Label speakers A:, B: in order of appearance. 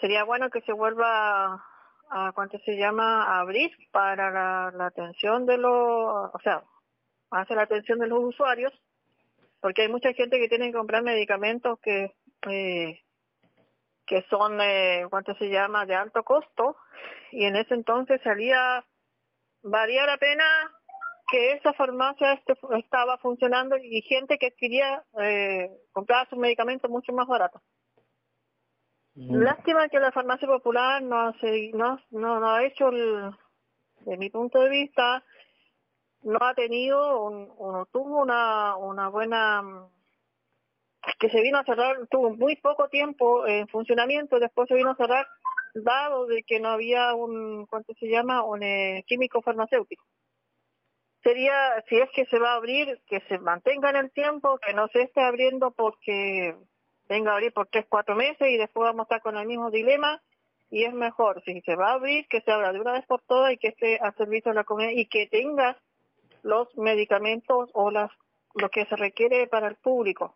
A: sería bueno que se vuelva ¿cuánto se llama? A abrir para la atención de o sea, hace la atención de los usuarios, porque hay mucha gente que tiene que comprar medicamentos que son, ¿cuánto se llama?, de alto costo, y en ese entonces valía la pena que esa farmacia estaba funcionando y gente que quería comprar sus medicamentos mucho más baratos. Lástima que la farmacia popular no ha hecho, de mi punto de vista, no ha tenido, no tuvo una buena, que se vino a cerrar, tuvo muy poco tiempo en funcionamiento, después se vino a cerrar, dado de que no había un químico farmacéutico. Sería, si es que se va a abrir, que se mantenga en el tiempo, que no se esté abriendo porque venga a abrir por 3-4 meses y después vamos a estar con el mismo dilema, y es mejor, si se va a abrir, que se abra de una vez por todas y que esté al servicio de la comunidad y que tenga los medicamentos o lo que se requiere para el público.